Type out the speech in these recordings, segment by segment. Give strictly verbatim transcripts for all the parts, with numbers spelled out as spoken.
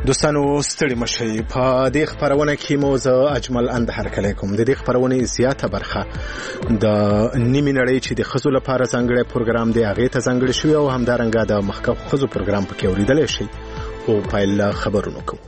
دوستانو ستړي مشئ. په دې خبرونه کې مو زه اجمل اندهر کلی کوم. د دې خبرونې زیاته برخه د نیمې نړۍ چې د ښځو لپاره ځانګړی پروګرام دی هغې ته ځانګړې شوې او همدارنګه د مخکښو ښځو پروګرام پکې اورېدلی شئ. او پیل له خبرونو کوو.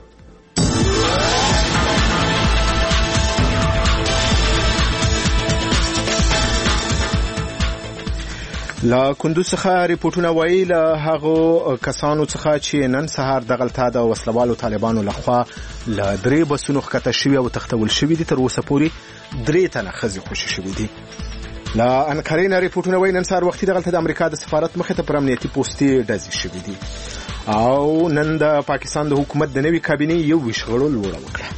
لا کندوز څخه ریپورتونه وایي له هغو کسانو څخه چې نن سهار دغلته د وسلوالو طالبانو لخوا له درې بسونو ښکته شوي او تښتول شوي دي. تر اوسه پورې درې تنه ښځې خوشي شوي دي. له انقرې نه ریپورتونه وایي نن سهار وختي دغلته د امریکا د سفارت مخې ته پر امنیتي پوستې ډزې شوي دي او نن د پاکستان د حکومت د نوي کابینې یو ویشت غړو لوړه وکړه.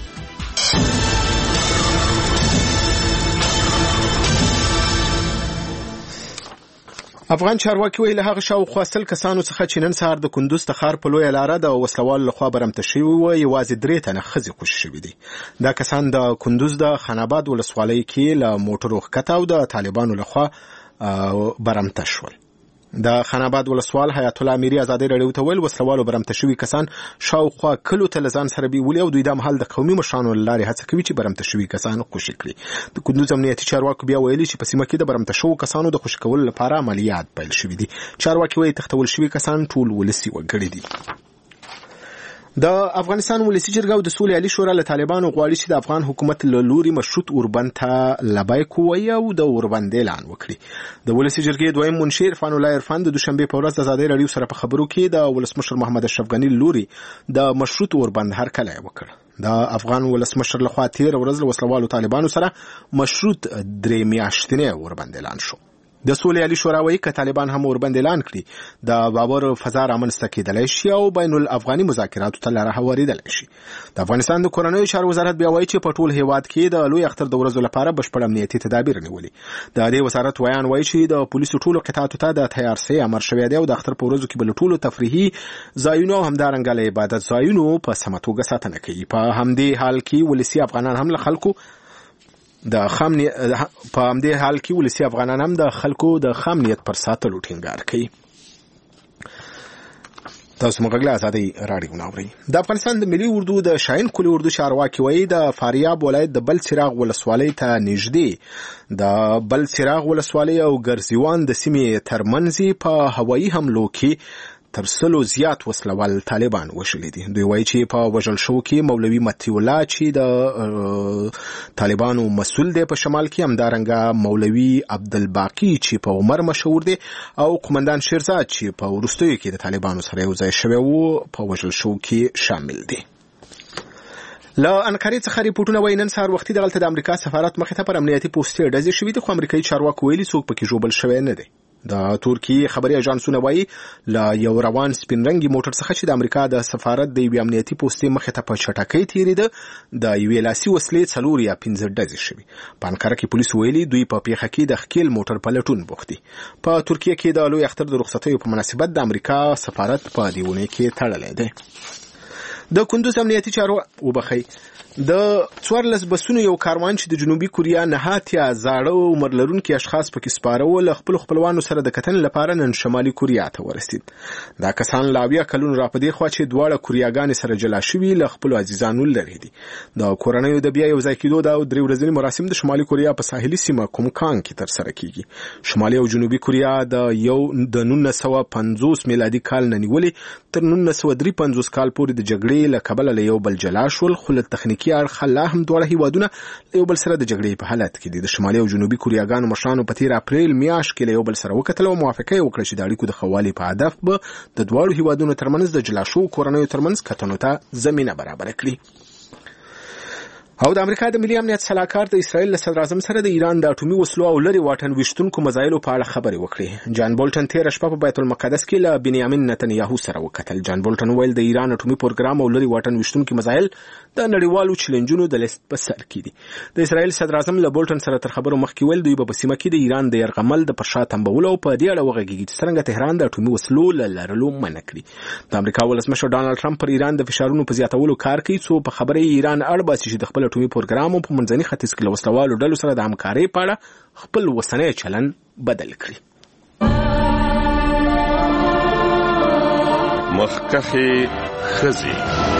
افغان چارواکي ویل هغه شاوخوا سل کسانو څخه چې نن سهار د کندوز د ښار په لویه لاره د وسلوالو لخوا برمته شوي وو یوازې درې تنه ښځې خوشي شوي دي. دا کسان د کندوز د خاناباد ولسوالۍ کې له موټرو ښکته او د طالبانو لخوا برمته شول. د خاناباد ولسوال حیات الله امیری ازادي راډیو ته ویل وسلوالو برمته شوي کسان شاوخوا کلو ته له ځان سره بیولي او دوی د مهال د قومي مشرانو له لارې هڅه کوي چې برمته شوي کسان خوشي کړي. د کندوز امنیتي چارواکو بیا ویلي چې په سیمه کې د برمته شوو کسانو د خوشي کولو لپاره عملیات پیل شوي دي. چارواکي وایي تښتول شوي کسان ټول ولسي وګړي دي. د افغانستان ولسی جرګه او د سولې عالی شورا له طالبانو غواړي چې د افغان حکومت له لوري مشروط اوربند ته لبیک ووایي او د اوربند اعلان وکړي. د ولسی جرګې دویم منشي عرفان الله عرفان د دوشنبه په ورځ د ازادي راډیو سره په خبرو کې د ولسمشر محمد اشرف غنی لوري د مشروط اوربند هرکلی وکړ. د افغان ولسمشر لخوا تیر ورځ له وسلوالو طالبانو سره مشروط درې میاشتنی اوربند اعلان شو. د سولې عالی شورا وایي که طالبان هم اوربند اعلان کړي د باور فضا رامنځته کېدلی شي او بین الافغاني مذاکراتو ته لاره هواریدلی شي. د افغانستان د کورنیو چارو وزارت بیا وایي چې په ټول هیواد کې د لوی اختر د ورځو لپاره بشپړ امنیتي تدابیر نیولي. د دې وزارت ویان وایي چې د پولیسو ټولو قطعاتو ته د تیارسۍ امر شوی دی او د اختر په ورځو کې به له ټولو تفریحي ځایونو او همدارنګه له عبادت ځایونو په سمه توګه ساتنه کوي. په همدې حال کې ولسي افغانان هم له خلکو د خام په همدې حال کې ولسي افغانان هم د خلکو د خام نیت پر ساتلو ټینګار کوي. تاسو موږ له ازادي راډیو ناوړي. د افغانستان د ملي اردو د شاهین کلی اردو چارواکي وایي د فاریاب ولایت د بل چراغ ولسوالۍ ته نږدې د بل چراغ ولسوالۍ او ګرزیوان د سیمې ترمنځ په هوایي حملو کې تر سلو زیات وسلوال طالبان وشلي دي. دوی وایي چې په وژل شو کې مولوي متی الله چې د طالبانو مسؤل دی په شمال کې، همدارنګه مولوي عبدالباقی چې په عمر مشهور دی او قومندان شیرزاد چې په وروستیو کې د طالبانو سره یو ځای شوی وو په وژل شو کې شامل دي. له انقرې څخه ریپورتونه وایي نن سهار وختي دغلته د امریکا سفارت مخې ته پر امنیتي پوستې ډزې شوي دي، خو امریکایي چارواکو ویلي څوک پکې ژوبل شوی نه دی. د ترکیې خبري اژانسونه وایي له یو روان سپین رنګي موټر څخه چې د امریکا د سفارت د یوې امنیتي پوستې مخې ته په چټکۍ تېرېده د یوې لاسي وسلې څلور یا پنځه ډزې شوي. په انقره کې پولیس ویلي دوی په پیښه کې د ښکیل موټر په لټون بوخت دي. په ترکیه کې د لوی اختر د رخصتیو په مناسبت د امریکا سفارت په دې اونۍ کې تړلی دی. د کندوز امنیتي چارو وبخي د څوارلس بسونو یو کاروان چې د جنوبي کوریا نهات یا زاړه عمر لرونکي اشخاص پکې سپاره ول خپل خپلوانو سره د کتن لپاره نن شمالي کوریا ته ورسید. دا کسان لا بیا کلون را پدې خوا چې دواړه کوریاګانې سره جلا شوي له خپل عزیزانو لري دي. د کورنیو د بیا یو ځای کېدو د درې ورځني مراسم د شمالي کوریا په ساحلي سیمه کومکان کې تر سره کیږي. شمالي او جنوبي کوریا د یو د نولس سوه پنځوس میلادي کال نه نیولې تر نولس سوه درې پنځوس کال پورې د جګړې له کبله له یو بل جلا شول، خو له تخنیکي اړخه لا هم دواړه هیوادونه له یو بل سره د جګړې په حالت کې دي. د شمالي او جنوبي کوریاګانو مشرانو په تیر اپریل میاشت کې له یو بل سره وکتل او موافقه وکړه چې د اړیکو د ښه والي په هدف به د دواړو هیوادونو ترمنځ د جلا شوو کورنیو ترمنځ کتنو ته زمینه برابره کړي. او د امریکا د ملي امنیت سلاکار د اسرائیل له صدر اعظم سره د ایران د اټومي وسلو او لري واټن ویشتونکو مزایلو په اړه خبرې وکړې. جان بولټن تیر شپه په بیت المقدس کې له بنیامین نتنیاهو سره وکتل. جان بولټن ویل د ایران اټومي پروګرام او لري واټن ویشتونکو مزایل د نړیوالو چیلنجونو د لیست په سر کې دي. د اسرائیل صدر اعظم له بولټن سره تر خبرو مخکې ویل دوی په سیمه کې د ایران د یرغمل د پرشا تنبولو په دې اړه وغږیږي چې څنګه تهران د اټومي وسلو له لرلو منع کړي. د امریکا ولسمشر ډانلډ ټرمپ پر ایران د فشارونو په زیاتولو کار کوي، څو په خبره ایران اړ باسي چې د خپل اټومي پروګرام په منځني ختیځ کې له وسلوالو ډلو سره د همکارۍ په اړه خپل اوسنی چلن بدل کړي. مخکښې ښځې.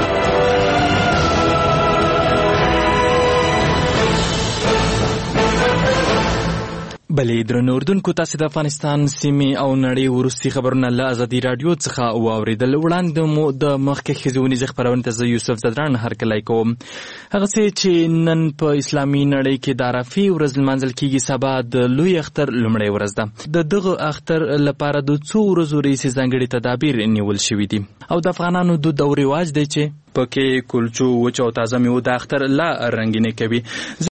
بلې درنو اردوونکو، تاسې د افغانستان سیمې او نړۍ وروستي خبرونه له ازادي راډیو څخه واورېدل. وړاندې مو د مخکې ښځونیزې خپرونې ته زه یوسف زدران هرکلی کوم. هغسې چې نن په اسلامي نړۍ کې د عرفې ورځ لمانځل کېږي، سبا د لوی اختر لومړۍ ورځ ده. د دغه اختر لپاره د څو ورځو راهیسې ځانګړي تدابیر نیول شوي دي او د افغانانو دود او رواج دی چې پکې کلچو، وچ او تازه میوه د اختر لا رنګینې کوي.